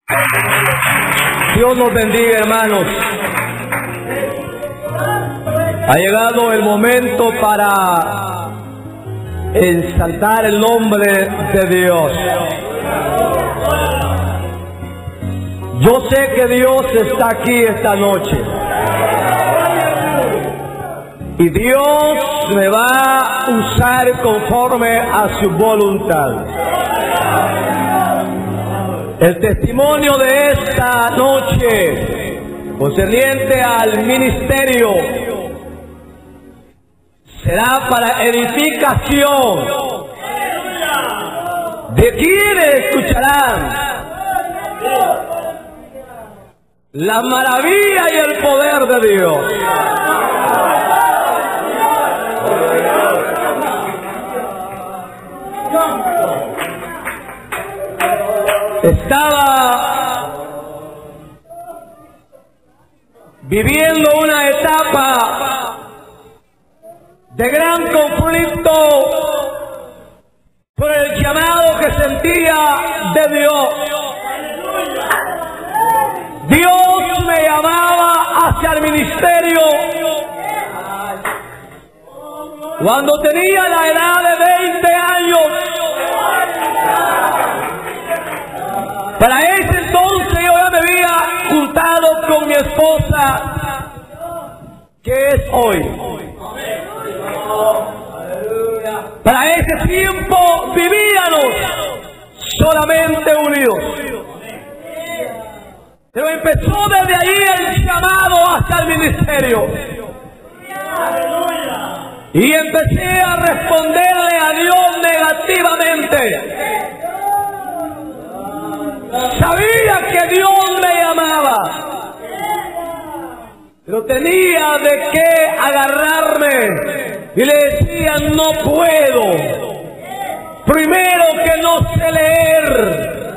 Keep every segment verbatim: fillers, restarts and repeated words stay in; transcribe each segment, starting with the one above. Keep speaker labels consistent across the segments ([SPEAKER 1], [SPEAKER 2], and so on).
[SPEAKER 1] Dios nos bendiga, hermanos. Ha llegado el momento para exaltar el nombre de Dios. Yo sé que Dios está aquí esta noche. Y Dios me va a usar conforme a su voluntad. El testimonio de esta noche, concerniente al ministerio, será para edificación de quienes escucharán la maravilla y el poder de Dios. Estaba viviendo una etapa de gran conflicto por el llamado que sentía de Dios. Dios me llamaba hacia el ministerio cuando tenía la edad de veinte años. Para ese entonces yo ya me había juntado con mi esposa, que es hoy. Para ese tiempo vivíamos solamente unidos. Pero empezó desde ahí el llamado hasta el ministerio. Y empecé a responderle a Dios negativamente. Sabía que Dios me llamaba, pero tenía de qué agarrarme y le decía: no puedo. Primero, que no sé leer.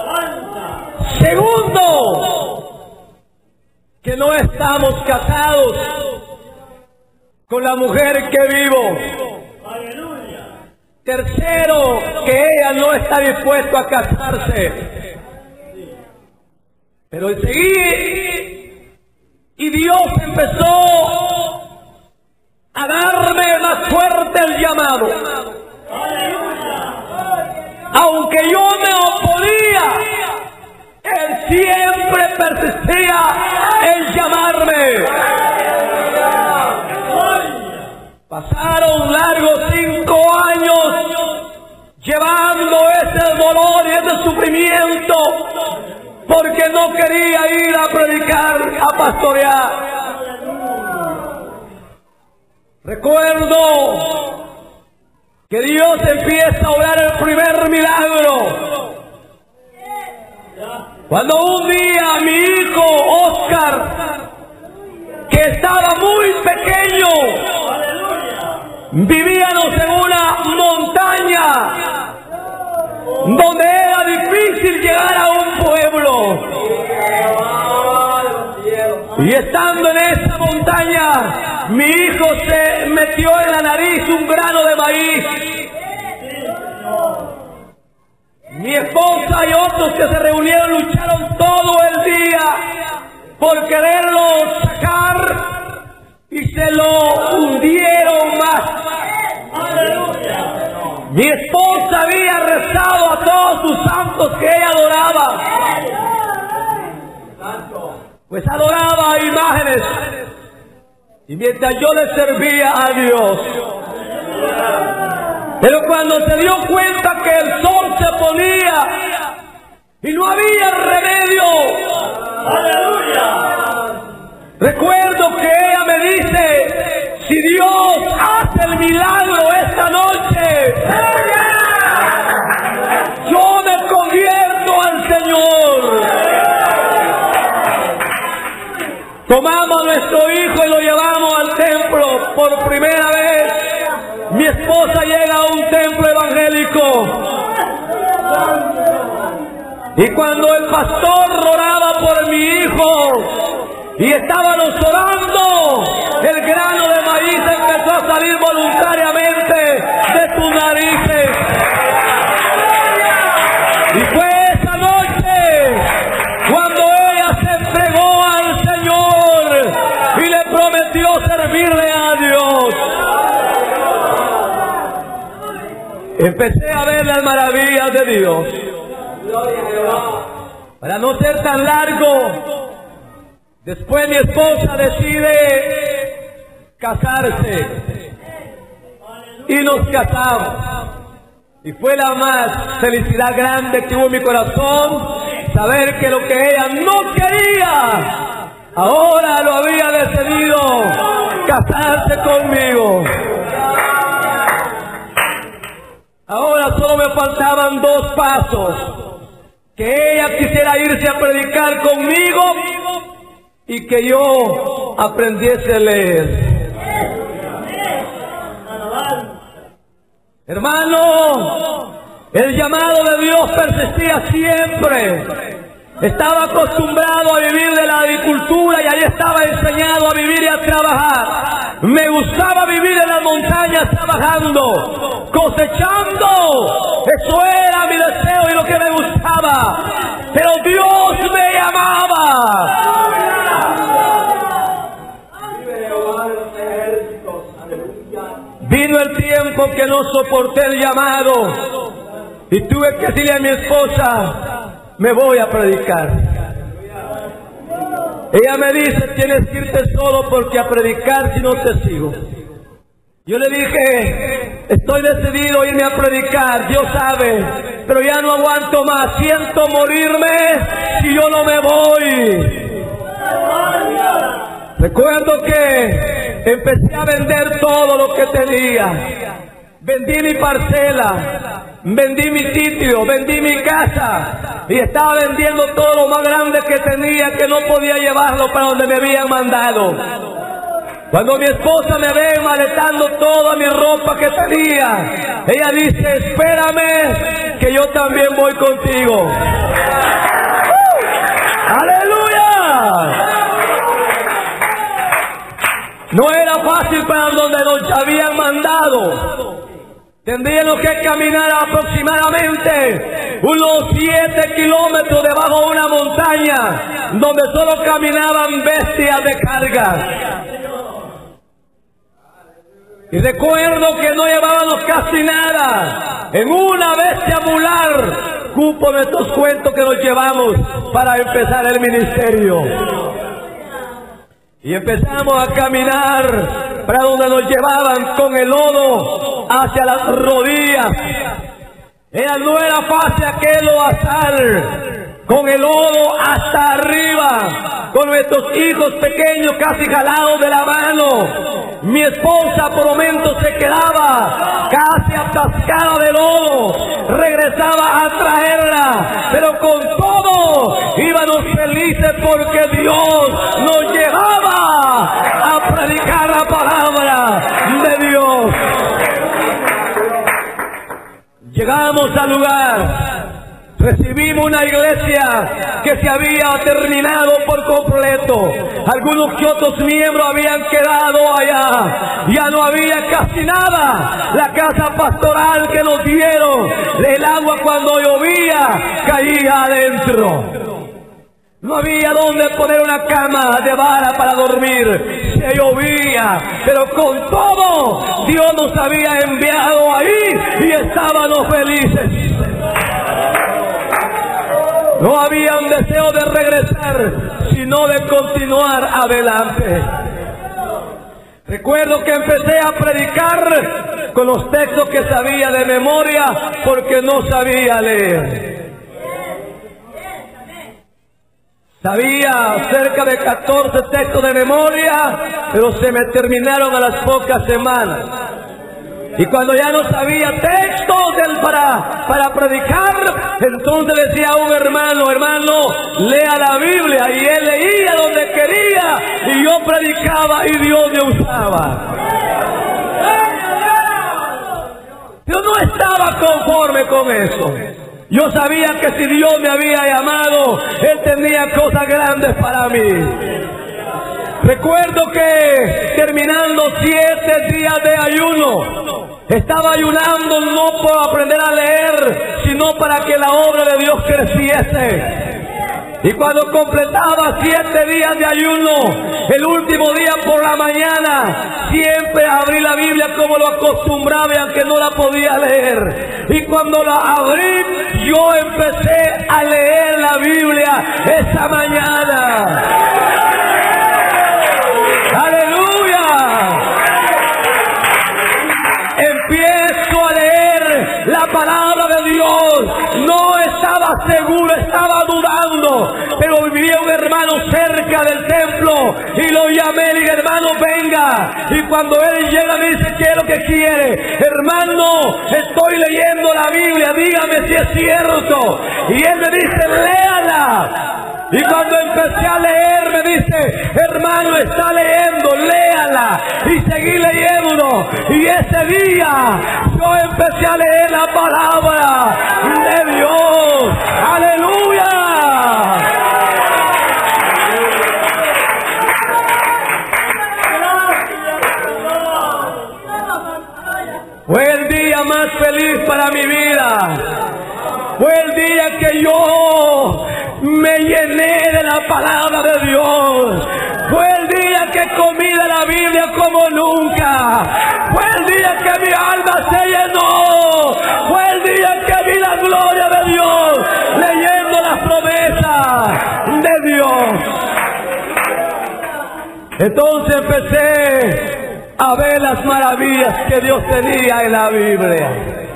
[SPEAKER 1] Segundo, que no estamos casados con la mujer que vivo. Tercero, que ella no está dispuesta a casarse. Pero seguí y Dios empezó a darme más fuerte el llamado. Aunque yo me oponía, Él siempre persistía en llamarme. Pasaron largos cinco años llevando ese dolor y ese sufrimiento, porque no quería ir a predicar, a pastorear. Recuerdo que Dios empieza a obrar el primer milagro cuando un día mi hijo Oscar, que estaba muy pequeño, vivíamos en una montaña donde era difícil llegar a un pueblo. Y estando en esa montaña, mi hijo se metió en la nariz un grano de maíz. Mi esposa y otros que se reunieron lucharon todo el día por quererlo sacar y se lo hundieron más. Mi esposa había rezado a todos sus santos que ella adoraba, pues adoraba a imágenes, y mientras yo le servía a Dios. Pero cuando se dio cuenta que el sol se ponía y no había remedio, recuerdo que ella me dice: si Dios hace el milagro esta noche, yo me convierto al Señor. Tomamos a nuestro hijo y lo llevamos al templo por primera vez. Mi esposa llega a un templo evangélico, y cuando el pastor oraba por mi hijo y estábamos orando, el grano de maíz empezó a salir voluntariamente de sus narices. Y fue esa noche empecé a ver las maravillas de Dios. Para no ser tan largo, después mi esposa decide casarse y nos casamos. Y fue la más felicidad grande que hubo en mi corazón, saber que lo que ella no quería, ahora lo había decidido, casarse conmigo. Ahora solo me faltaban dos pasos: que ella quisiera irse a predicar conmigo y que yo aprendiese a leer. Hermano, el llamado de Dios persistía siempre. Estaba acostumbrado a vivir de la agricultura y ahí estaba enseñado a vivir y a trabajar. Me gustaba vivir en las montañas trabajando, cosechando. Eso era mi deseo y lo que me gustaba. Pero Dios me llamaba. Vino el tiempo que no soporté el llamado y tuve que decirle a mi esposa: me voy a predicar. Ella me dice: tienes que irte solo porque a predicar si no te sigo. Yo le dije: estoy decidido a irme a predicar, Dios sabe, pero ya no aguanto más, siento morirme si yo no me voy. Recuerdo que empecé a vender todo lo que tenía. Vendí mi parcela, vendí mi sitio, vendí mi casa y estaba vendiendo todo lo más grande que tenía, que no podía llevarlo para donde me habían mandado. Cuando mi esposa me ve maletando toda mi ropa que tenía, ella dice: espérame, que yo también voy contigo. ¡Aleluya! No era fácil para donde nos habían mandado. Tendríamos que caminar aproximadamente unos siete kilómetros debajo de una montaña donde solo caminaban bestias de carga. Y recuerdo que no llevábamos casi nada. En una bestia mular cupo de estos cuentos que nos llevamos para empezar el ministerio. Y empezamos a caminar para donde nos llevaban con el lodo hacia las rodillas. Era, no era fácil aquel lodazal, con el lodo hasta arriba, con nuestros hijos pequeños casi jalados de la mano. Mi esposa por momentos se quedaba casi atascada de lodo, regresaba a traerla, pero con todo íbamos felices porque Dios nos llevaba a predicar la palabra de Dios. Llegamos al lugar, recibimos una iglesia que se había terminado por completo. Algunos que otros miembros habían quedado allá. Ya no había casi nada. La casa pastoral que nos dieron, el agua cuando llovía caía adentro. No había donde poner una cama de vara para dormir. Se llovía, pero con todo Dios nos había enviado ahí y estábamos felices. No había un deseo de regresar, sino de continuar adelante. Recuerdo que empecé a predicar con los textos que sabía de memoria porque no sabía leer. Sabía cerca de catorce textos de memoria, pero se me terminaron a las pocas semanas. Y cuando ya no sabía textos del para, para predicar, entonces decía a un hermano: hermano, lea la Biblia. Y él leía donde quería y yo predicaba y Dios me usaba. Yo no estaba conforme con eso. Yo sabía que si Dios me había llamado, Él tenía cosas grandes para mí. Recuerdo que terminando siete días de ayuno, estaba ayunando no por aprender a leer, sino para que la obra de Dios creciese. Y cuando completaba siete días de ayuno, el último día por la mañana, siempre abrí la Biblia como lo acostumbraba, y aunque no la podía leer. Y cuando la abrí, yo empecé a leer la Biblia esa mañana. ¡Aleluya! Empiezo a leer la palabra de Dios. No estaba seguro, estaba dudando, pero vivía un hermano cerca del templo y lo llamé. Le dije: hermano, venga. Y cuando él llega me dice: ¿qué es lo que quiere? Hermano, estoy leyendo la Biblia, dígame si es cierto. Y él me dice: léala. Y cuando empecé a leer me dice: hermano, está leyendo, léala. Y seguí leyendo. Y ese día yo empecé a leer la palabra de Dios. ¡Aleluya! Fue el día más feliz para mi vida. Fue el día que yo me llené de la palabra de Dios. Fue el día que comí de la Biblia como nunca. Fue el día que mi alma se llenó. Fue el día que vi la gloria de Dios, leyendo las promesas de Dios. Entonces empecé a ver las maravillas que Dios tenía en la Biblia.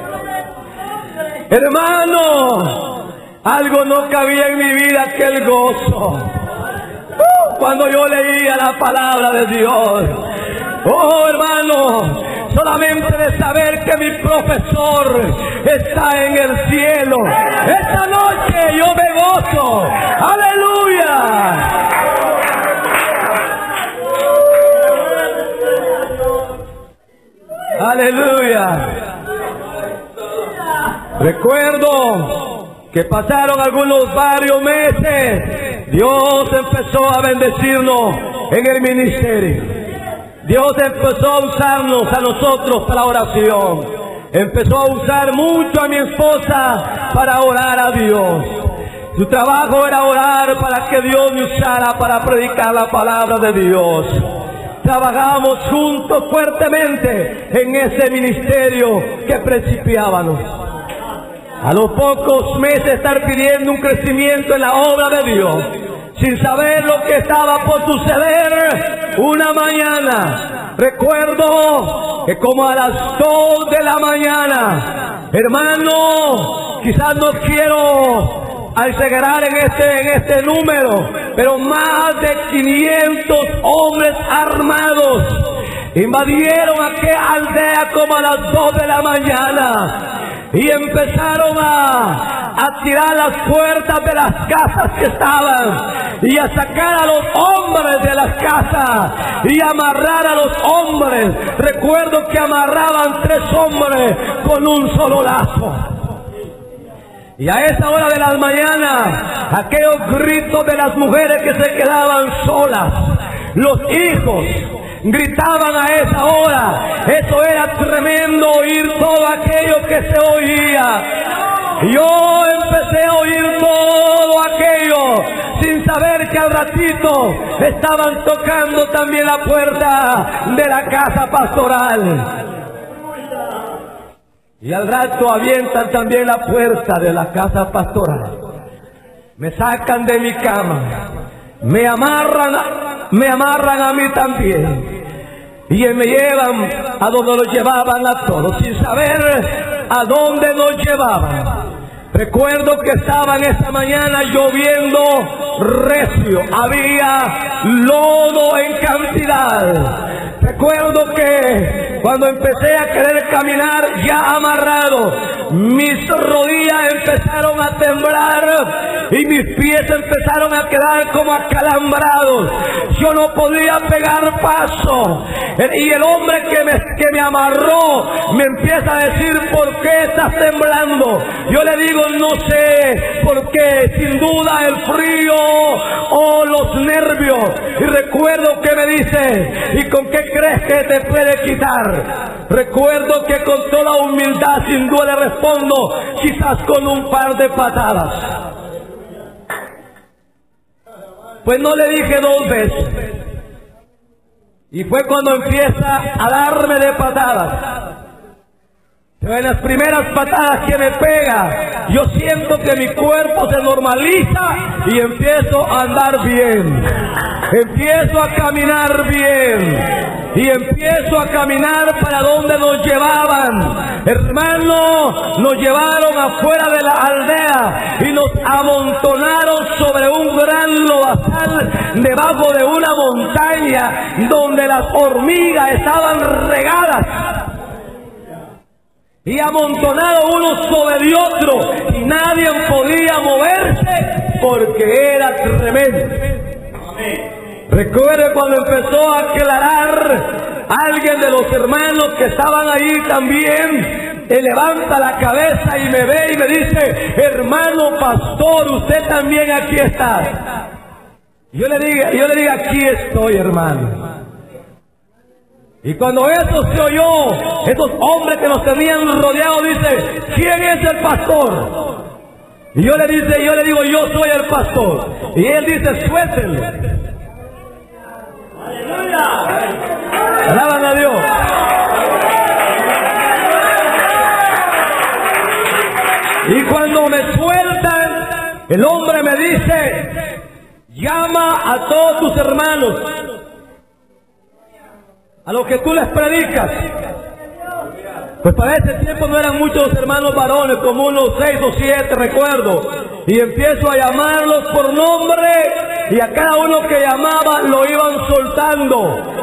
[SPEAKER 1] Hermano, algo no cabía en mi vida que el gozo. Uh, cuando yo leía la palabra de Dios. Oh, hermano, solamente de saber que mi profesor está en el cielo. Esta noche yo me gozo. ¡Aleluya! ¡Aleluya! Recuerdo que pasaron algunos varios meses. Dios empezó a bendecirnos en el ministerio. Dios empezó a usarnos a nosotros para la oración. Empezó a usar mucho a mi esposa para orar a Dios. Su trabajo era orar para que Dios me usara para predicar la palabra de Dios. Trabajamos juntos fuertemente en ese ministerio que principiábamos. A los pocos meses estar pidiendo un crecimiento en la obra de Dios, sin saber lo que estaba por suceder, una mañana, recuerdo que como a las dos de la mañana, hermano, quizás no quiero exagerar en este, en este número, pero más de quinientos hombres armados invadieron aquella aldea como a las dos de la mañana. Y empezaron a, a tirar las puertas de las casas que estaban y a sacar a los hombres de las casas y amarrar a los hombres. Recuerdo que amarraban tres hombres con un solo lazo. Y a esa hora de la mañana, aquellos gritos de las mujeres que se quedaban solas, los hijos gritaban a esa hora. Eso era tremendo, oír todo aquello que se oía. Yo empecé a oír todo aquello sin saber que al ratito estaban tocando también la puerta de la casa pastoral. Y al rato avientan también la puerta de la casa pastoral. Me sacan de mi cama, me amarran, me amarran a mí también. Y me llevan a donde los llevaban a todos, sin saber a dónde nos llevaban. Recuerdo que estaba en esa mañana lloviendo recio, había lodo en cantidad. Recuerdo que cuando empecé a querer caminar ya amarrado, mis rodillas empezaron a temblar y mis pies empezaron a quedar como acalambrados. Yo no podía pegar paso. Y el hombre que me, que me amarró me empieza a decir: ¿por qué estás temblando? Yo le digo: no sé por qué, sin duda el frío o los nervios. Y recuerdo que me dice: ¿y con qué crees que te puede quitar? Recuerdo que con toda humildad, sin duda le respondo: quizás con un par de patadas. Pues no le dije dos veces. Y fue cuando empieza a darme de patadas. Pero en las primeras patadas que me pega, yo siento que mi cuerpo se normaliza y empiezo a andar bien. Empiezo a caminar bien. Y empiezo a caminar para donde nos llevaban. Hermano, nos llevaron afuera de la aldea y nos amontonaron sobre un gran lodazal debajo de una montaña donde las hormigas estaban regadas. Y amontonado uno sobre otro y nadie podía moverse porque era tremendo. Recuerde cuando empezó a aclarar, alguien de los hermanos que estaban ahí también, él levanta la cabeza y me ve y me dice: hermano pastor, usted también aquí está. Yo le digo, yo le digo, aquí estoy, hermano. Y cuando eso se oyó, esos hombres que nos tenían rodeados, dice: ¿quién es el pastor? Y yo le dice, yo le digo, yo soy el pastor. Y él dice: suéltenlo. Alaban a Dios. Y cuando me sueltan, el hombre me dice: llama a todos tus hermanos, a los que tú les predicas. Pues para ese tiempo no eran muchos hermanos varones, como unos seis o siete, recuerdo. Y empiezo a llamarlos por nombre, y a cada uno que llamaba lo iban soltando.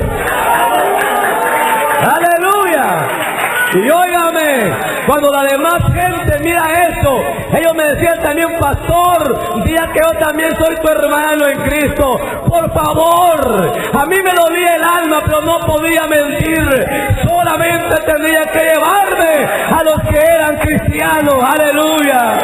[SPEAKER 1] ¡Aleluya! Y óigame, cuando la demás gente mira eso, ellos me decían también: pastor, diga que yo también soy tu hermano en Cristo. Por favor, a mí me dolía el alma, pero no podía mentir. Solamente tenía que llevarme a los que eran cristianos. ¡Aleluya!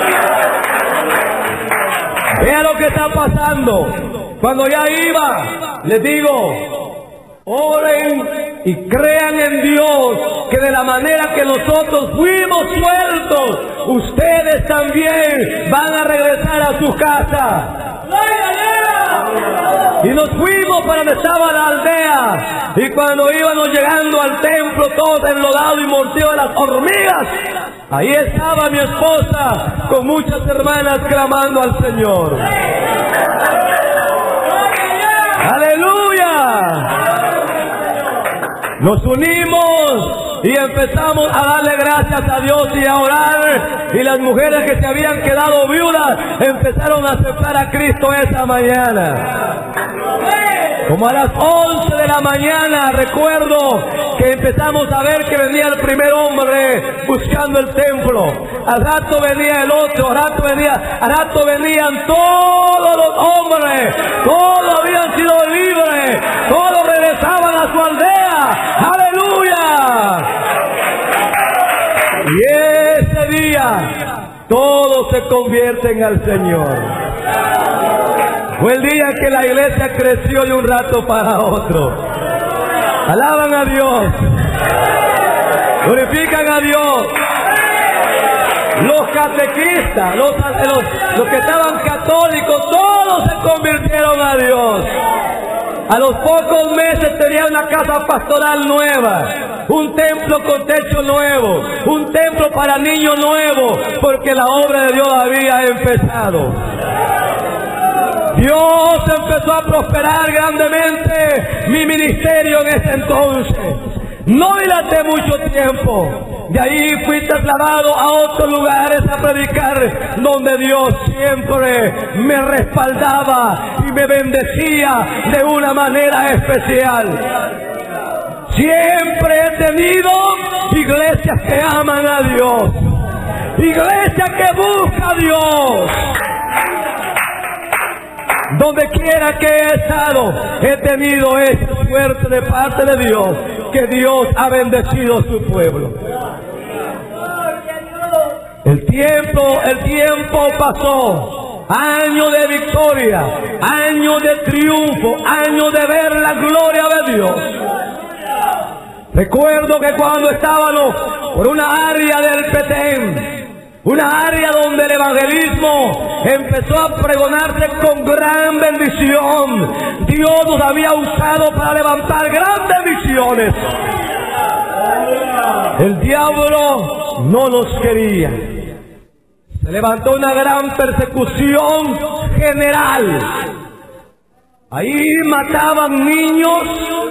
[SPEAKER 1] Vea lo que está pasando. Cuando ya iba, les digo: oren y crean en Dios, que de la manera que nosotros fuimos sueltos, ustedes también van a regresar a su casa. Y nos fuimos para donde estaba la aldea. Y cuando íbamos llegando al templo, todos enlodados y mordidos de las hormigas, ahí estaba mi esposa con muchas hermanas clamando al Señor. ¡Aleluya! Nos unimos y empezamos a darle gracias a Dios y a orar. Y las mujeres que se habían quedado viudas empezaron a aceptar a Cristo esa mañana. Como a las once de la mañana, recuerdo que empezamos a ver que venía el primer hombre buscando el templo. Al rato venía el otro, al rato venía, al rato venían todos los hombres. Todos habían sido libres, todos regresaban a su aldea. ¡Aleluya! Y ese día todos se convierten al Señor. Fue el día que la iglesia creció de un rato para otro. Alaban a Dios. Glorifican a Dios. Los catequistas, los, los, los que estaban católicos, todos se convirtieron a Dios. A los pocos meses tenía una casa pastoral nueva, un templo con techo nuevo, un templo para niños nuevo, porque la obra de Dios había empezado. Dios empezó a prosperar grandemente mi ministerio en ese entonces. No dilaté mucho tiempo. De ahí fui trasladado a otros lugares a predicar, donde Dios siempre me respaldaba y me bendecía de una manera especial. Siempre he tenido iglesias que aman a Dios, iglesias que buscan a Dios. Donde quiera que he estado, he tenido esa suerte de parte de Dios, que Dios ha bendecido a su pueblo. El tiempo, el tiempo pasó. Año de victoria, año de triunfo, año de ver la gloria de Dios. Recuerdo que cuando estábamos por una área del Petén, una área donde el evangelismo empezó a pregonarse con gran bendición. Dios nos había usado para levantar grandes visiones. El diablo no nos quería. Se levantó una gran persecución general. Ahí mataban niños,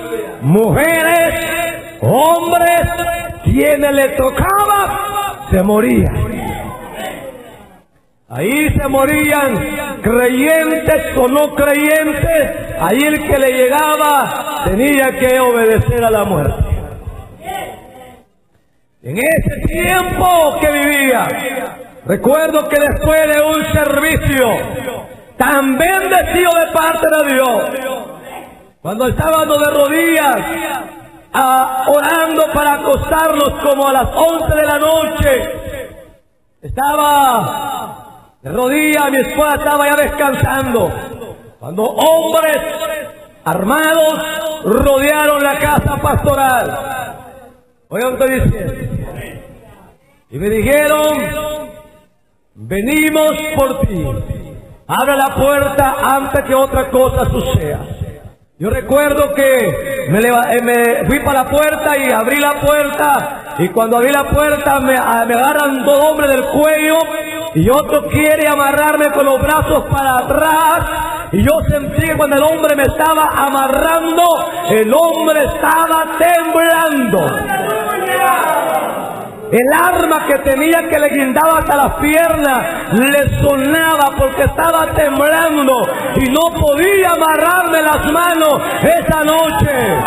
[SPEAKER 1] mujeres, hombres. Quienes le tocaba se morían. Ahí se morían creyentes o no creyentes. Ahí el que le llegaba tenía que obedecer a la muerte. En ese tiempo que vivía, recuerdo que después de un servicio tan bendecido de parte de Dios, cuando estábamos de rodillas a, orando para acostarnos como a las once de la noche, estaba de rodillas, mi esposa estaba ya descansando, cuando hombres armados rodearon la casa pastoral. Oigan, ¿qué dice? Y me dijeron: venimos por ti, abre la puerta antes que otra cosa suceda. Yo recuerdo que me, me fui para la puerta y abrí la puerta, y cuando abrí la puerta me, me agarran dos hombres del cuello y otro quiere amarrarme con los brazos para atrás, y yo sentí que cuando el hombre me estaba amarrando, el hombre estaba temblando. El arma que tenía, que le guindaba hasta las piernas, le sonaba porque estaba temblando y no podía amarrarme las manos esa noche.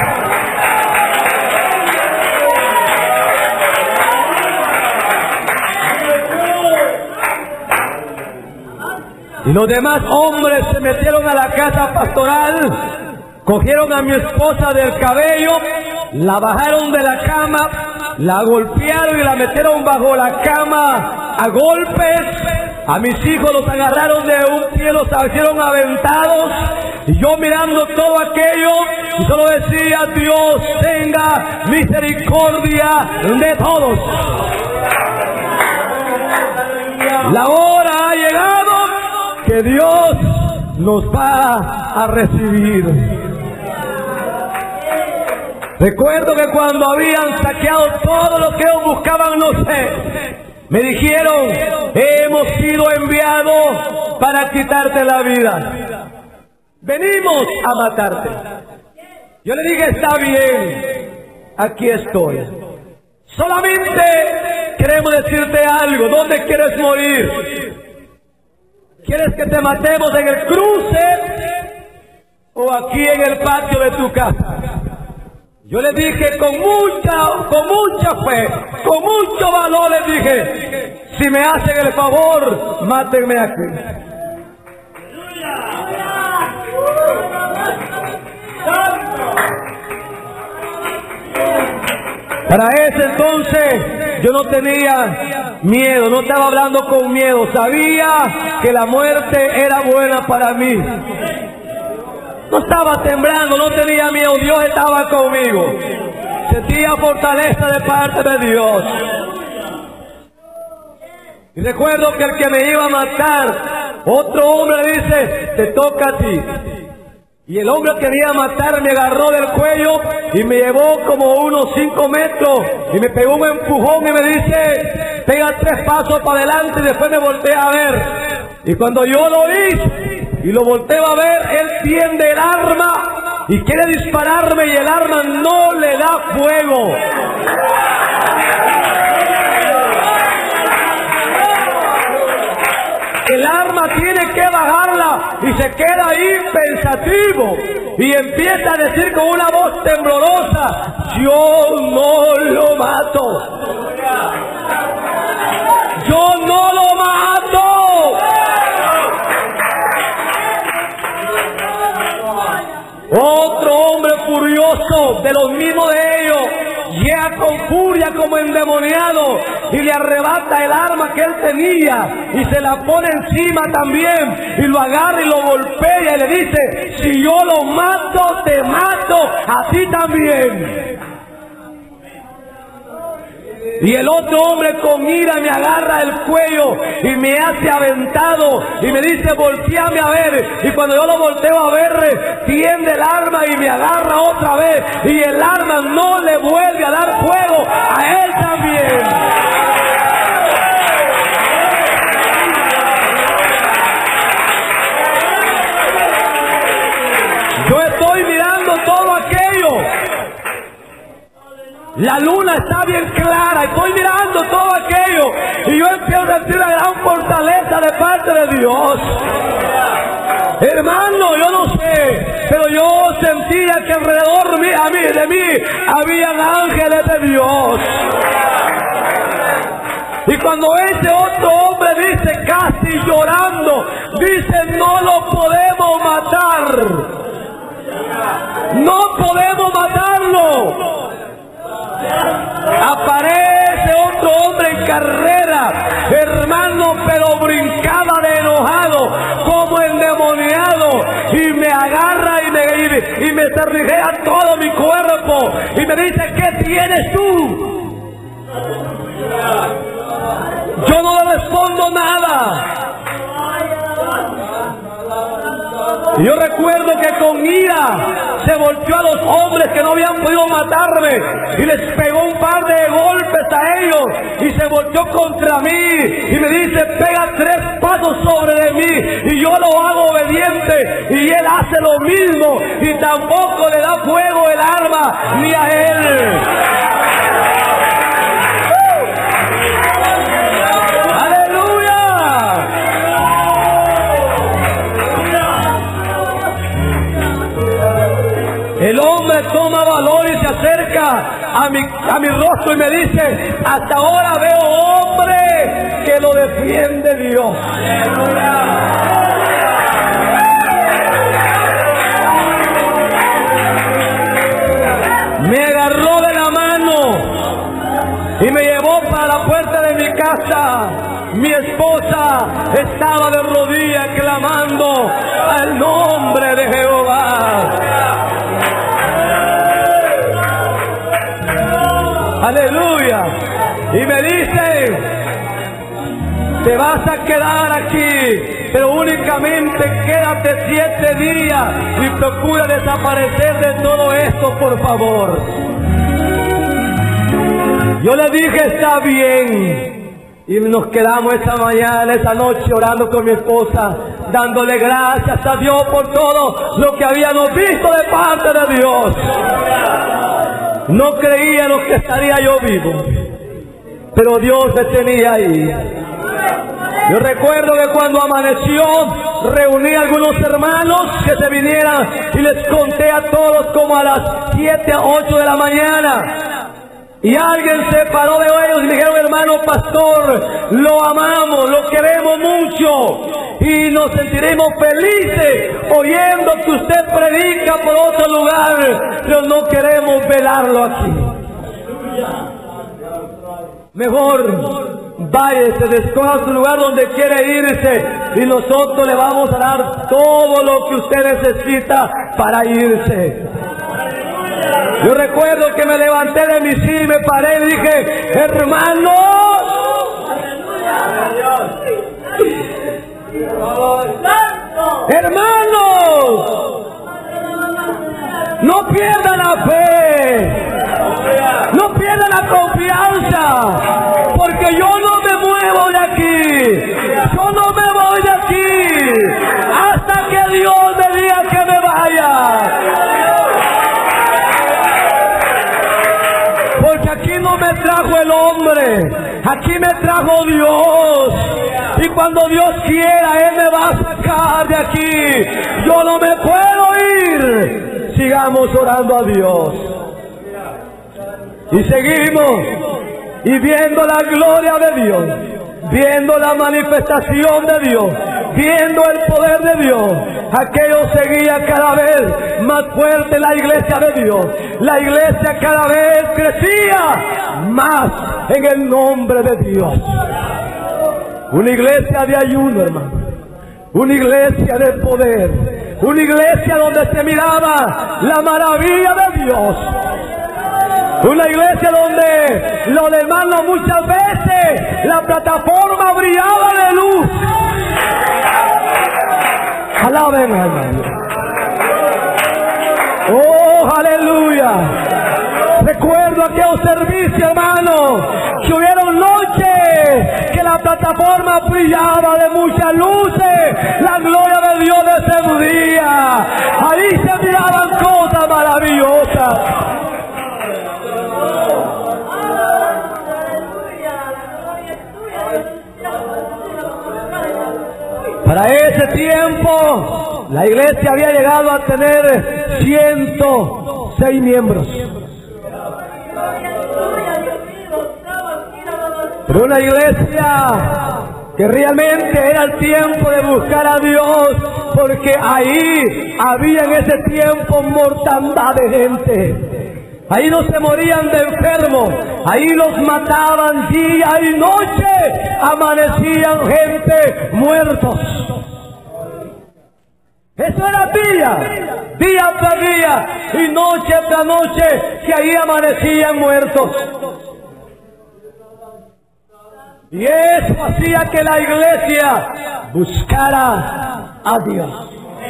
[SPEAKER 1] Y los demás hombres se metieron a la casa pastoral, cogieron a mi esposa del cabello, la bajaron de la cama, la golpearon y la metieron bajo la cama a golpes. A mis hijos los agarraron de un pie, los hicieron aventados. Y yo mirando todo aquello, y solo decía: Dios tenga misericordia de todos. La hora ha llegado que Dios nos va a recibir. Recuerdo que cuando habían saqueado todo lo que ellos buscaban, no sé, me dijeron: hemos sido enviados para quitarte la vida. Venimos a matarte. Yo le dije: está bien, aquí estoy. Solamente queremos decirte algo. ¿Dónde quieres morir? ¿Quieres que te matemos en el cruce o aquí en el patio de tu casa? Yo le dije con mucha, con mucha fe, con mucho valor, les dije: si me hacen el favor, mátenme aquí. Para ese entonces yo no tenía miedo, no estaba hablando con miedo, sabía que la muerte era buena para mí. No estaba temblando, no tenía miedo, Dios estaba conmigo. Sentía fortaleza de parte de Dios. Y recuerdo que el que me iba a matar, otro hombre dice: te toca a ti. Y el hombre que quería matar me agarró del cuello y me llevó como unos cinco metros y me pegó un empujón y me dice: pega tres pasos para adelante, y después me volteé a ver. Y cuando yo lo hice y lo volteo a ver, él tiende el arma y quiere dispararme y el arma no le da fuego. El arma tiene que bajarla y se queda ahí pensativo y empieza a decir con una voz temblorosa: yo no lo mato. Yo no lo mato. Otro hombre furioso de los mismos de ellos llega con furia como endemoniado y le arrebata el arma que él tenía y se la pone encima también y lo agarra y lo golpea y le dice: si yo lo mato, te mato a ti también. Y el otro hombre con ira me agarra el cuello y me hace aventado y me dice, volteame a ver. Y cuando yo lo volteo a ver, tiende el arma y me agarra otra vez. Y el arma no le vuelve a dar fuego a él también. Yo estoy mirando todo aquello. La luna está bien clara, estoy mirando todo aquello y yo empiezo a sentir una gran fortaleza de parte de Dios. Hermano, yo no sé, pero yo sentía que alrededor de mí, a mí, de mí habían ángeles de Dios. Y cuando ese otro hombre dice, casi llorando, dice, no lo podemos matar. No podemos matarlo. Aparece otro hombre en carrera, hermano, pero brincaba de enojado, como endemoniado, y me agarra y me, y, y me cerrigea todo mi cuerpo, y me dice, ¿qué tienes tú? Yo no le respondo nada. Yo recuerdo que con ira se volteó a los hombres que no habían podido matarme y les pegó un par de golpes a ellos y se volteó contra mí y me dice, pega tres pasos sobre de mí y yo lo hago obediente y él hace lo mismo y tampoco le da fuego el arma ni a él. El hombre toma valor y se acerca a mi, a mi rostro y me dice, hasta ahora veo hombre que lo defiende Dios. Me agarró de la mano y me llevó para la puerta de mi casa. Mi esposa estaba de rodillas clamando al nombre de Jehová. Aleluya. Y me dice, te vas a quedar aquí, pero únicamente quédate siete días y procura desaparecer de todo esto, por favor. Yo le dije, está bien. Y nos quedamos esa mañana, esa noche, orando con mi esposa, dándole gracias a Dios por todo lo que habíamos visto de parte de Dios. No creía lo que estaría yo vivo, pero Dios me tenía ahí. Yo recuerdo que cuando amaneció, reuní a algunos hermanos que se vinieran y les conté a todos como a las siete a ocho de la mañana. Y alguien se paró de ellos y me dijeron, hermano pastor, lo amamos, lo queremos mucho y nos sentiremos felices oyendo que usted predica por otro lugar, pero no queremos velarlo aquí. Mejor váyase, descoja su lugar donde quiere irse y nosotros le vamos a dar todo lo que usted necesita para irse. Yo recuerdo que me levanté de mi silla y me paré y dije, hermanos, hermanos, no pierdan la fe, no pierdan la confianza, porque yo no me muevo de aquí, yo no me voy de aquí, hasta que Dios me diga que me vaya. Porque aquí no me trajo el hombre, aquí me trajo Dios. Y cuando Dios quiera, Él me va a sacar de aquí. Yo no me puedo ir. Sigamos orando a Dios. Y seguimos. Y viendo la gloria de Dios, viendo la manifestación de Dios, viendo el poder de Dios, aquello seguía cada vez más fuerte la iglesia de Dios. La iglesia cada vez crecía más en el nombre de Dios. Una iglesia de ayuno, hermano. Una iglesia de poder. Una iglesia donde se miraba la maravilla de Dios. Una iglesia donde los hermanos muchas veces la plataforma brillaba de luz. Alaben, hermano. Oh, aleluya. Recuerdo aquel servicio, hermano, que hubieron noches que la plataforma brillaba de muchas luces. La gloria de Dios descendía. Ahí se miraban cosas maravillosas. Para ese tiempo, la iglesia había llegado a tener ciento seis miembros. Pero una iglesia que realmente era el tiempo de buscar a Dios, porque ahí había en ese tiempo mortandad de gente. Ahí no se morían de enfermos, ahí los mataban día y noche, amanecían gente muertos. Eso era día, día tras día y noche tras noche, que ahí amanecían muertos. Y eso hacía que la iglesia buscara a Dios.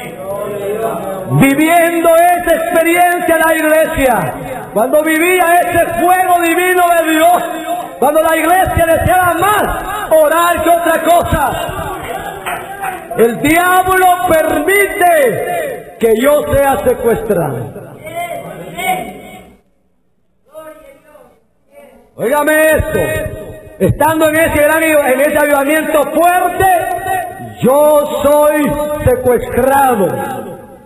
[SPEAKER 1] Viviendo esa experiencia la iglesia, cuando vivía ese fuego divino de Dios, cuando la iglesia deseaba más orar que otra cosa, el diablo permite que yo sea secuestrado. Óigame esto, estando en ese gran, en ese avivamiento fuerte, yo soy secuestrado.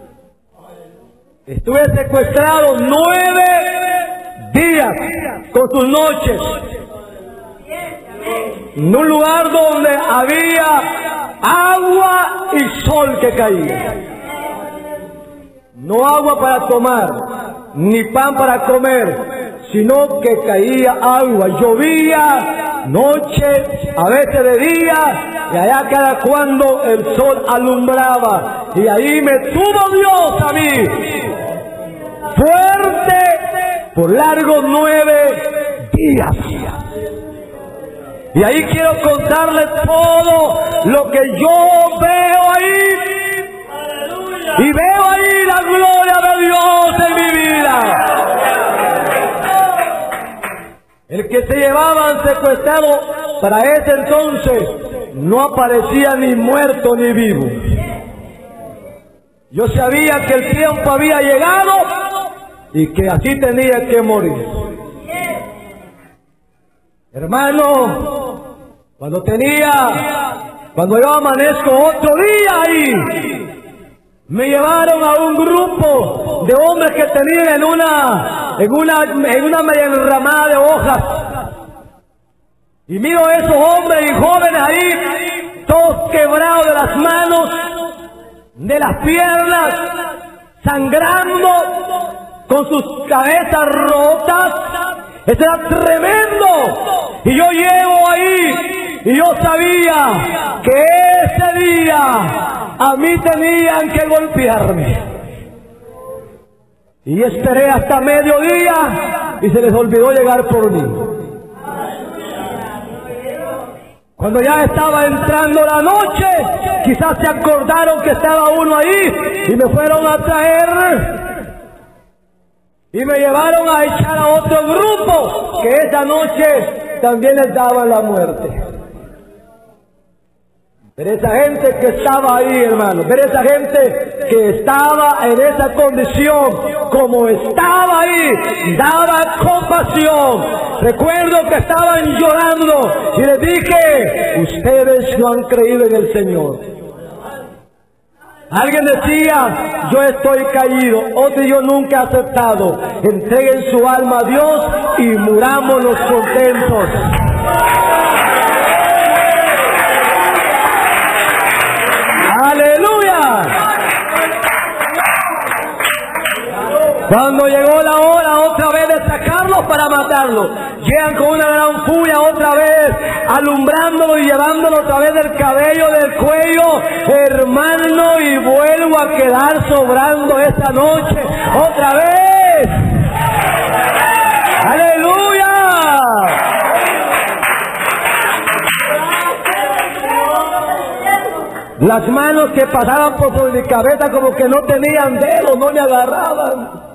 [SPEAKER 1] Estuve secuestrado nueve días con sus noches en un lugar donde había agua y sol que caía. No agua para tomar, ni pan para comer, sino que caía agua. Llovía noche, a veces de día, y allá cada cuando el sol alumbraba. Y ahí me tuvo Dios a mí, fuerte, por largos nueve días. Y ahí quiero contarles todo lo que yo veo ahí. Y veo ahí la gloria de Dios en mi vida. El que se llevaban secuestrado para ese entonces no aparecía ni muerto ni vivo. Yo sabía que el tiempo había llegado y que así tenía que morir. Hermano, cuando tenía, cuando yo amanezco otro día ahí, me llevaron a un grupo de hombres que tenían en una, en una, en una media enramada de hojas. Y miro a esos hombres y jóvenes ahí, todos quebrados de las manos, de las piernas, sangrando, con sus cabezas rotas. Eso era tremendo. Y yo llego ahí y yo sabía que ese día a mí tenían que golpearme. Y esperé hasta mediodía y se les olvidó llegar por mí. Cuando ya estaba entrando la noche, quizás se acordaron que estaba uno ahí y me fueron a traer y me llevaron a echar a otro grupo que esa noche también les daba la muerte. Pero esa gente que estaba ahí, hermano, ver esa gente que estaba en esa condición, como estaba ahí, daba compasión. Recuerdo que estaban llorando y les dije, ustedes no han creído en el Señor. Alguien decía, yo estoy caído, otro yo nunca he aceptado. Entreguen su alma a Dios y murámonos contentos. ¡Aleluya! Cuando llegó la hora otra vez de sacarlos para matarlos, llegan con una gran furia otra vez, alumbrándolo y llevándolo a través del cabello, del cuello, hermano, y vuelvo a quedar sobrando esta noche otra vez. ¡Aleluya! Las manos que pasaban por sobre mi cabeza como que no tenían dedos, no me agarraban.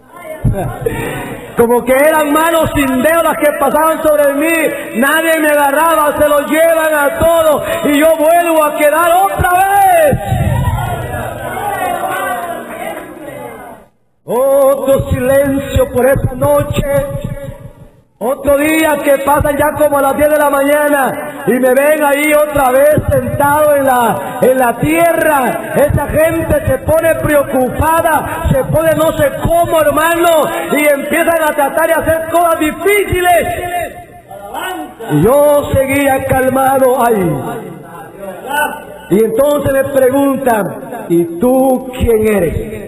[SPEAKER 1] Como que eran manos sin dedos las que pasaban sobre mí. Nadie me agarraba, se lo llevan a todos y yo vuelvo a quedar otra vez. Otro silencio por esa noche. Otro día que pasan ya como a las diez de la mañana y me ven ahí otra vez sentado en la, en la tierra. Esa gente se pone preocupada, se pone no sé cómo, hermano, y empiezan a tratar de hacer cosas difíciles. Y yo seguía calmado ahí. Y entonces me preguntan, ¿y tú quién eres?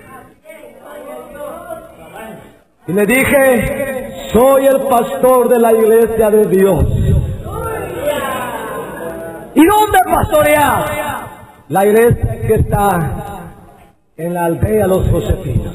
[SPEAKER 1] Y le dije, soy el pastor de la iglesia de Dios. ¿Y dónde pastoreas? La iglesia que está en la aldea Los Josefinos.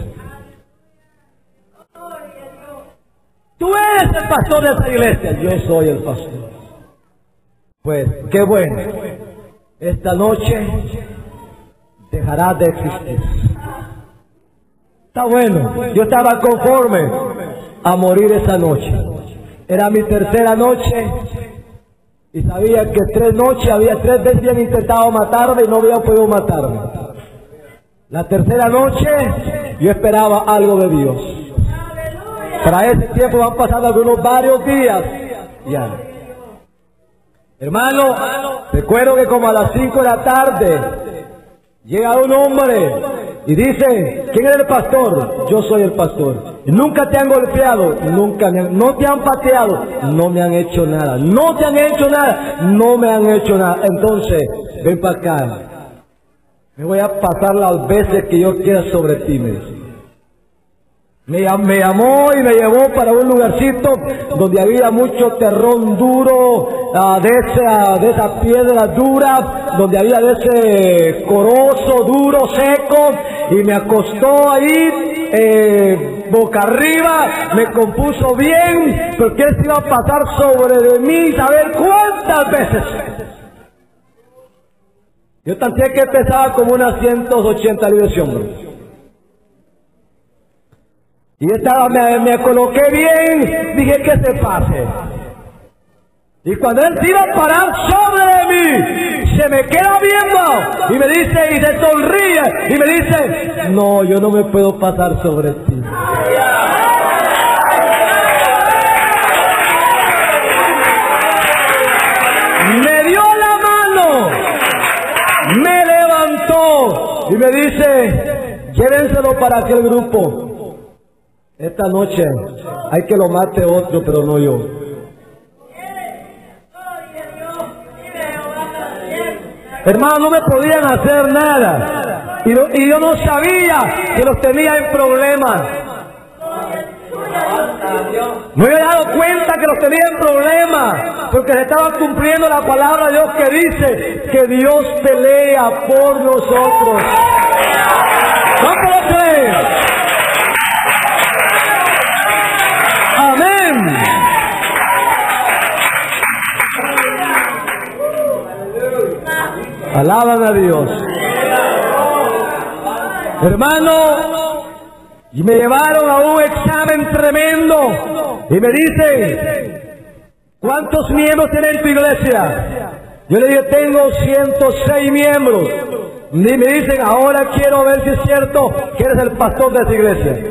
[SPEAKER 1] Tú eres el pastor de esa iglesia. Yo soy el pastor. Pues, qué bueno. Esta noche dejará de existir. Está bueno, yo estaba conforme a morir esa noche. Era mi tercera noche y sabía que tres noches, había tres veces habían intentado matarme y no habían podido matarme. La tercera noche yo esperaba algo de Dios. Para ese tiempo han pasado algunos varios días ya. Hermano, recuerdo que como a las cinco de la tarde llega un hombre y dice, ¿quién es el pastor? Yo soy el pastor. ¿Nunca te han golpeado? Nunca me han, ¿no te han pateado? No me han hecho nada. ¿No te han hecho nada? No me han hecho nada. Entonces, ven para acá. Me voy a pasar las veces que yo quiera sobre ti, me dice. Me, me llamó y me llevó para un lugarcito donde había mucho terrón duro, uh, de, esa, de esa piedra dura, donde había de ese corozo duro, seco, y me acostó ahí, eh, boca arriba, me compuso bien, porque él se iba a pasar sobre de mí, saber cuántas veces. Yo pensé que pesaba como unas ciento ochenta libras de hombro. Y estaba, me, me coloqué bien, dije que se pase. Y cuando él se iba a parar sobre mí, se me queda viendo y me dice, y se sonríe, y me dice, no, yo no me puedo pasar sobre ti. Me dio la mano, me levantó y me dice, llévenselo para aquel grupo. Esta noche hay que lo mate otro, pero no yo. Hermano, no me podían hacer nada. Y, no, y yo no sabía que los tenía en problemas. Me había dado cuenta que los tenía en problemas, porque se estaba cumpliendo la palabra de Dios que dice que Dios pelea por nosotros. ¿No puedo creer? Amén. Alaban a Dios. Hermano, y me llevaron a un examen tremendo y me dicen, ¿cuántos miembros tiene tu iglesia? Yo le dije, tengo ciento seis miembros. Y me dicen, ahora quiero ver si es cierto que eres el pastor de esa iglesia.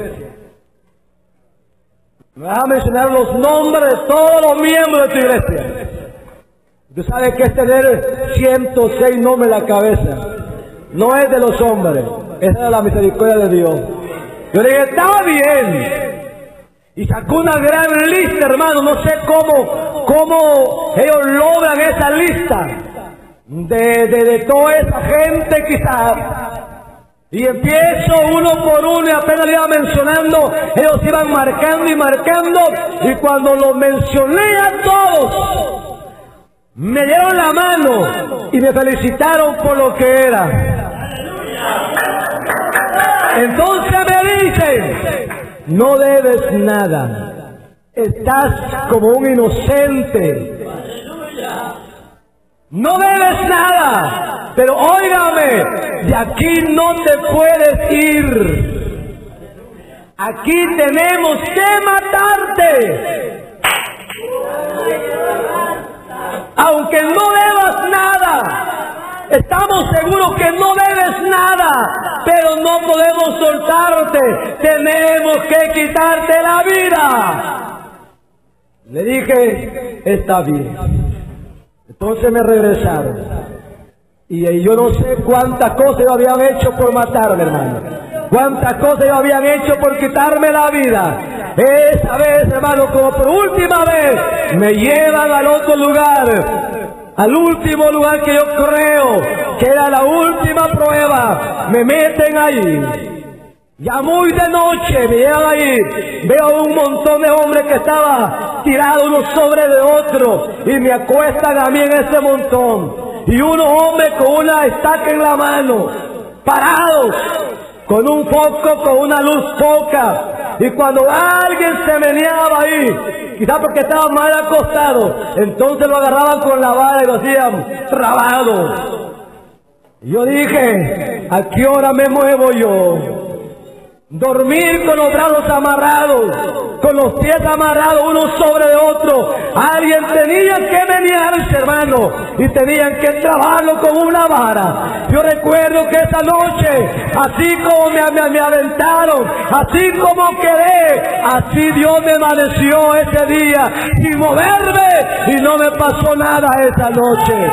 [SPEAKER 1] Me vas a mencionar los nombres de todos los miembros de tu iglesia. Tú sabes que es tener ciento seis nombres en la cabeza. No es de los hombres, es de la misericordia de Dios. Yo le dije, está bien. Y sacó una gran lista, hermano. No sé cómo, cómo ellos logran esa lista de, de, de toda esa gente quizás. Y empiezo uno por uno y apenas le iba mencionando, ellos iban marcando y marcando, y cuando los mencioné a todos, me dieron la mano y me felicitaron por lo que era. Entonces me dicen, no debes nada, estás como un inocente. no debes nada, pero óigame, de aquí no te puedes ir. Aquí tenemos que matarte. Aunque no debas nada, estamos seguros que no debes nada, pero no podemos soltarte, tenemos que quitarte la vida. Le dije, está bien. Entonces me regresaron. Y yo no sé cuántas cosas ellos habían hecho por matarme, hermano. Cuántas cosas ellos habían hecho por quitarme la vida. Esa vez, hermano, como por última vez, me llevan al otro lugar, al último lugar que yo creo que era la última prueba. Me meten ahí. Ya muy de noche, me llevan ahí, veo un montón de hombres que estaban tirados uno sobre de otro y me acuestan a mí en ese montón. Y unos hombres con una estaca en la mano, parados, con un foco, con una luz poca. Y cuando alguien se meneaba ahí, quizás porque estaba mal acostado, entonces lo agarraban con la vara y lo hacían trabado. Y yo dije, ¿a qué hora me muevo yo? Dormir con los brazos amarrados, con los pies amarrados uno sobre de otro. Alguien tenía que menearse, hermano, y tenían que trabajarlo con una vara. Yo recuerdo que esa noche, así como me, me, me aventaron, así como quedé, así Dios me amaneció ese día, sin moverme, y no me pasó nada esa noche.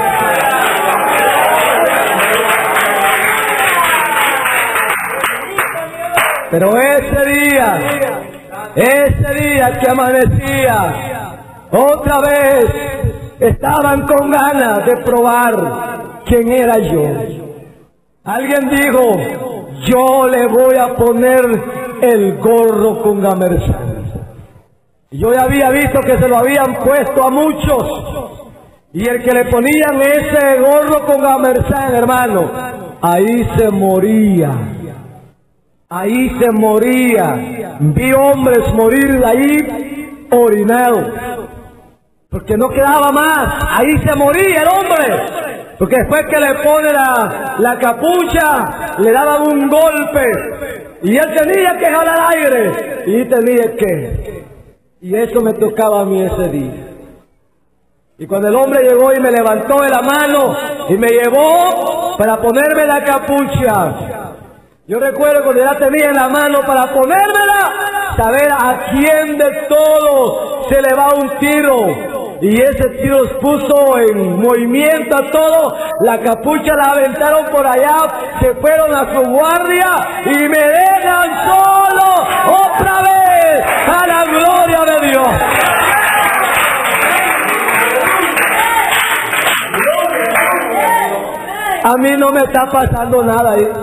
[SPEAKER 1] Pero ese día, ese día que amanecía, otra vez estaban con ganas de probar quién era yo. Alguien dijo, yo le voy a poner el gorro con Gamerzán. Yo ya había visto que se lo habían puesto a muchos, y el que le ponían ese gorro con Gamerzán, hermano, ahí se moría. Ahí se moría. Vi hombres morir de ahí orinados, porque no quedaba más. Ahí se moría el hombre, porque después que le pone la, la capucha, le daban un golpe y él tenía que jalar aire y tenía que. Y eso me tocaba a mí ese día. Y cuando el hombre llegó y me levantó de la mano y me llevó para ponerme la capucha, yo recuerdo cuando ya tenía en la mano para ponérmela, saber a quién de todos se le va un tiro. Y ese tiro puso en movimiento a todos, la capucha la aventaron por allá, se fueron a su guardia y me dejan solo otra vez, a la gloria de Dios. A mí no me está pasando nada ahí.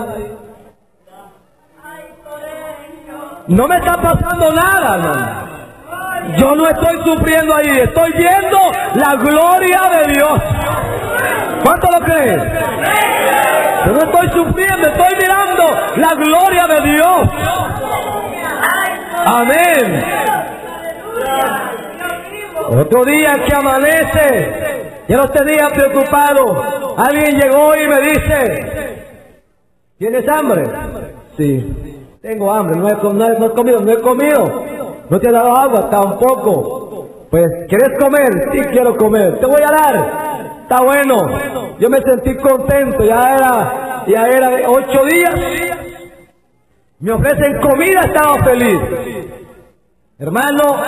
[SPEAKER 1] No me está pasando nada, hermano. Yo no estoy sufriendo ahí, estoy viendo la gloria de Dios. ¿Cuánto lo crees? Yo no estoy sufriendo, estoy mirando la gloria de Dios. Amén. Otro día que amanece, yo los tenía preocupado. Alguien llegó y me dice, ¿tienes hambre? Sí. Tengo hambre, no he, no, he, no he comido, no he comido. ¿No te he dado agua? Tampoco. Pues, ¿quieres comer? Sí, quiero comer. Te voy a dar. Está bueno. Yo me sentí contento. Ya era, ya era ocho días. Me ofrecen comida, estaba feliz. Hermano,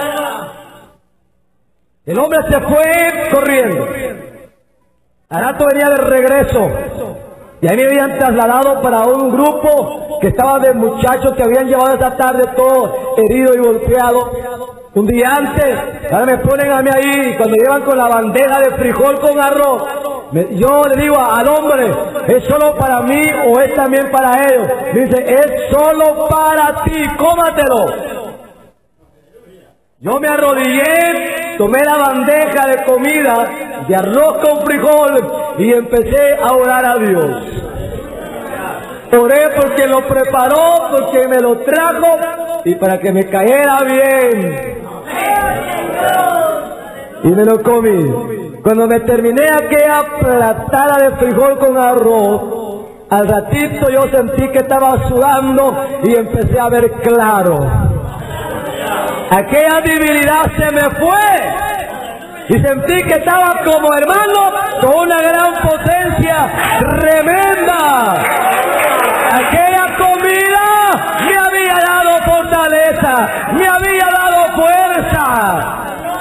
[SPEAKER 1] el hombre se fue corriendo. Al rato venía de regreso. Y ahí me habían trasladado para un grupo que estaba de muchachos que habían llevado esa tarde todo herido y golpeado. Un día antes, ahora me ponen a mí ahí, cuando llevan con la bandeja de frijol con arroz, me, yo le digo al hombre, ¿es solo para mí o es también para ellos? Me dice, es solo para ti, cómatelo. Yo me arrodillé, tomé la bandeja de comida, de arroz con frijol, y empecé a orar a Dios. Oré porque lo preparó, porque me lo trajo, y para que me cayera bien. Y me lo comí. Cuando me terminé aquella platada de frijol con arroz, al ratito yo sentí que estaba sudando y empecé a ver claro. Aquella debilidad se me fue y sentí que estaba como hermano con una gran potencia tremenda. Aquella comida me había dado fortaleza, me había dado fuerza.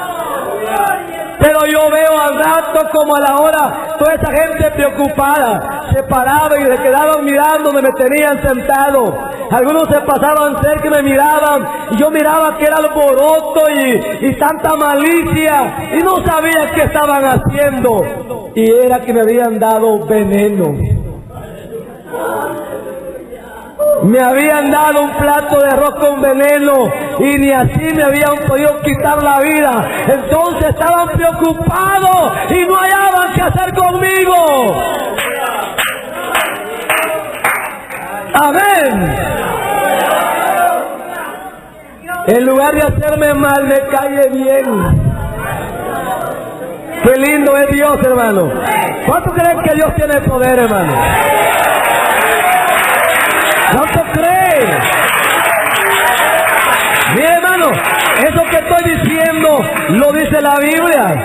[SPEAKER 1] Pero yo veo al rato como a la hora toda esa gente preocupada se paraba y se quedaban mirando donde me tenían sentado. Algunos se pasaban cerca y me miraban y yo miraba que era alboroto y, y tanta malicia y no sabía qué estaban haciendo, y era que me habían dado veneno. Me habían dado un plato de arroz con veneno y ni así me habían podido quitar la vida. Entonces estaban preocupados y no hallaban qué hacer conmigo. Amén. En lugar de hacerme mal, me cae bien. Qué lindo es Dios, hermano. ¿Cuánto creen que Dios tiene poder, hermano? ¿Cuánto creen? Mire, hermano, eso que estoy diciendo lo dice la Biblia.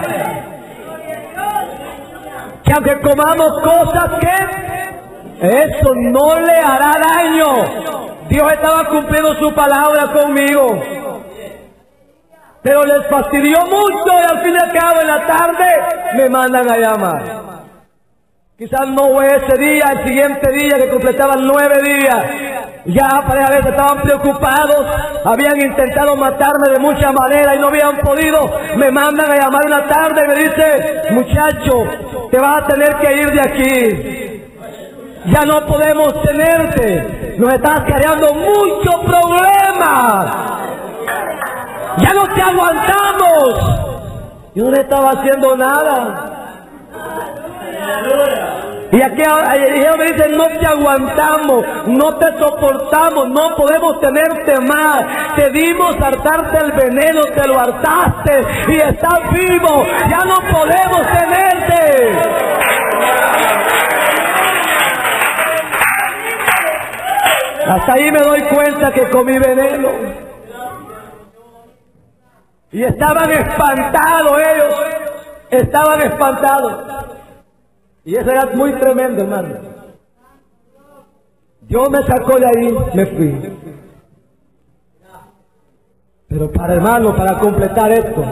[SPEAKER 1] Que aunque comamos cosas que eso no le hará daño. Dios estaba cumpliendo su palabra conmigo. Pero les fastidió mucho y al fin y al cabo en la tarde me mandan a llamar. Quizás no fue ese día, el siguiente día que completaban nueve días. Ya varias veces estaban preocupados, habían intentado matarme de muchas maneras y no habían podido. Me mandan a llamar una tarde y me dice: muchacho, te vas a tener que ir de aquí. Ya no podemos tenerte. Nos estás creando muchos problemas. Ya no te aguantamos. Yo no estaba haciendo nada. Y aquí ellos me dicen: no te aguantamos, no te soportamos, no podemos tenerte más. Te dimos hartarte el veneno, te lo hartaste y estás vivo. Ya no podemos tenerte. Hasta ahí me doy cuenta que comí veneno. Y estaban espantados ellos, estaban espantados. Y eso era muy tremendo, hermano. Dios me sacó de ahí, me fui. Pero para, hermano, para completar esto,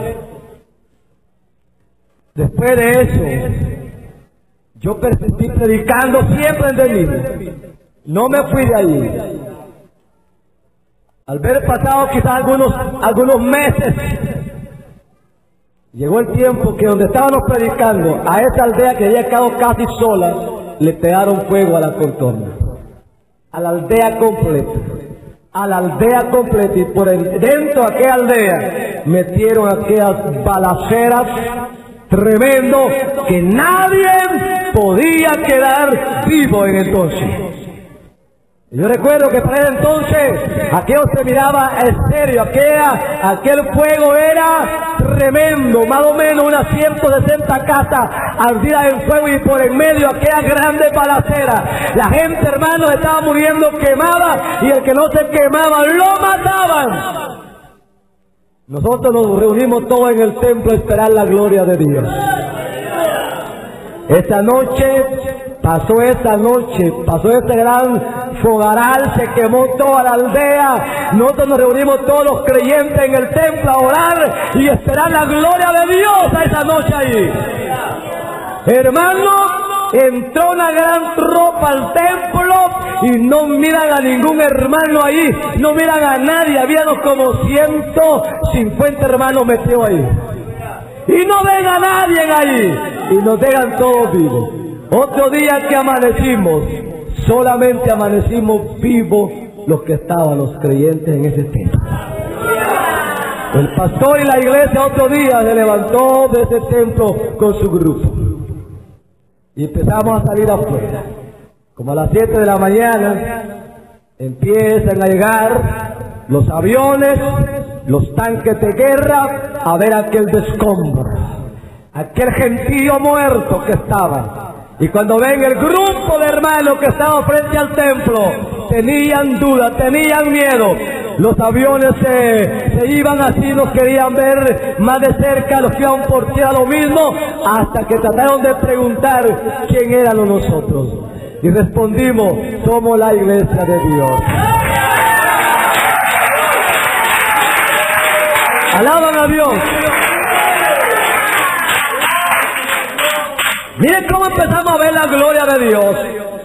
[SPEAKER 1] después de eso, yo persistí predicando siempre en el mismo. No me fui de ahí. Al ver pasado quizás algunos, algunos meses, llegó el tiempo que donde estábamos predicando, a esa aldea que había quedado casi sola, le pegaron fuego a la contorna. A la aldea completa. A la aldea completa. Y por el, dentro de aquella aldea metieron aquellas balaceras tremendo que nadie podía quedar vivo en entonces. Yo recuerdo que para ese entonces aquello se miraba estéreo, aquella, aquel fuego era tremendo, más o menos unas ciento sesenta casas ardidas en fuego y por en medio aquella grande balacera. La gente, hermano, estaba muriendo quemada y el que no se quemaba lo mataban. Nosotros nos reunimos todos en el templo a esperar la gloria de Dios. Esa noche, pasó esa noche, pasó ese gran fogaral, se quemó toda la aldea. Nosotros nos reunimos todos los creyentes en el templo a orar y esperar la gloria de Dios a esa noche ahí. Hermano, entró una gran tropa al templo y no miran a ningún hermano ahí, no miran a nadie. Habíamos como ciento cincuenta hermanos metidos ahí. Y no ven a nadie ahí. Y nos dejan todos vivos. Otro día que amanecimos, solamente amanecimos vivos los que estaban, los creyentes en ese templo. El pastor y la iglesia otro día se levantó de ese templo con su grupo. Y empezamos a salir afuera. Como a las siete de la mañana, empiezan a llegar los aviones, los tanques de guerra, a ver aquel descombro. aquel gentío muerto que estaba. Y cuando ven el grupo de hermanos que estaba frente al templo, tenían duda, tenían miedo. Los aviones se, se iban así, nos querían ver más de cerca, los que iban por tierra lo mismo, hasta que trataron de preguntar quién éramos nosotros. Y respondimos, somos la iglesia de Dios. Alaban a Dios. Miren cómo empezamos a ver la gloria de Dios.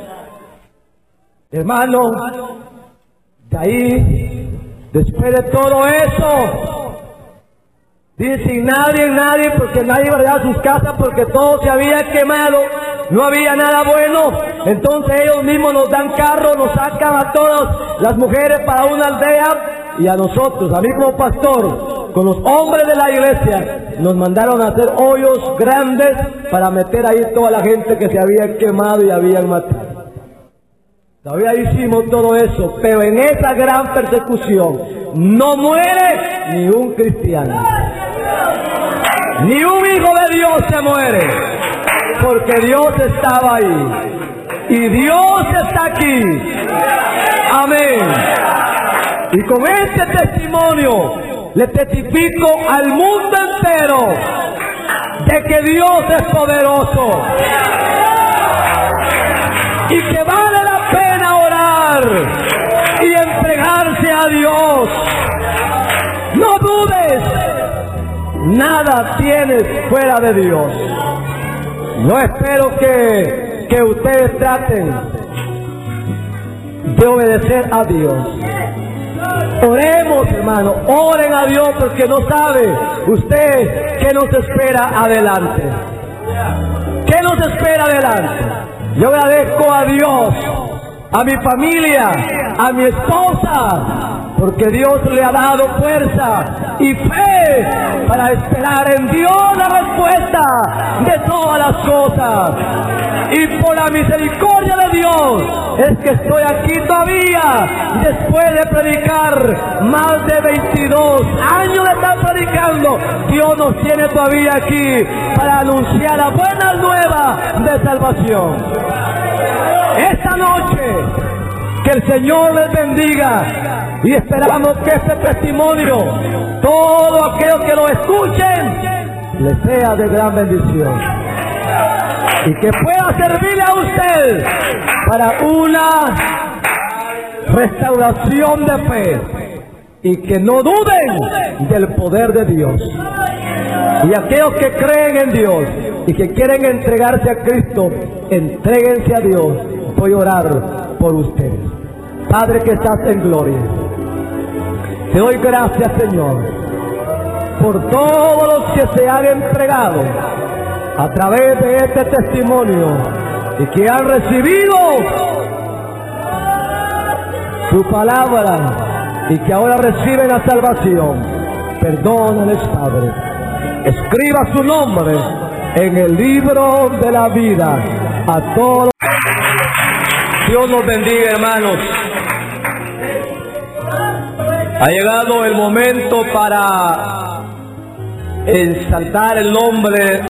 [SPEAKER 1] Hermano, de ahí, después de todo eso, dice, sin nadie, nadie, porque nadie iba a sus casas, porque todo se había quemado, no había nada bueno. Entonces ellos mismos nos dan carro, nos sacan a todas las mujeres para una aldea, y a nosotros, a mí como pastor, con los hombres de la iglesia, nos mandaron a hacer hoyos grandes para meter ahí toda la gente que se había quemado y habían matado. Todavía hicimos todo eso, pero en esa gran persecución no muere ni un cristiano. Ni un hijo de Dios se muere, porque Dios estaba ahí. Y Dios está aquí. Amén. Y con este testimonio le testifico al mundo entero de que Dios es poderoso y que vale la pena orar y entregarse a Dios. No dudes, nada tienes fuera de Dios. Yo espero que, que ustedes traten de obedecer a Dios. Oremos, hermano, oren a Dios, porque no sabe usted qué nos espera adelante. ¿Qué nos espera adelante? Yo agradezco a Dios, a mi familia, a mi esposa, porque Dios le ha dado fuerza y fe para esperar en Dios la respuesta de todas las cosas. Y por la misericordia de Dios es que estoy aquí todavía, después de predicar más de veintidós años de estar predicando. Dios nos tiene todavía aquí para anunciar la buena nueva de salvación. Esta noche, que el Señor les bendiga, y esperamos que este testimonio, todos aquellos que lo escuchen, les sea de gran bendición y que pueda servirle a usted para una restauración de fe, y que no duden del poder de Dios. Y aquellos que creen en Dios y que quieren entregarse a Cristo, entréguense a Dios. Voy a orar por ustedes. Padre que estás en gloria, te doy gracias, Señor, por todos los que se han entregado a través de este testimonio y que han recibido tu palabra y que ahora reciben la salvación. Perdónales, Padre. Escriba su nombre en el libro de la vida a todos. Dios nos bendiga, hermanos. Ha llegado el momento para exaltar el nombre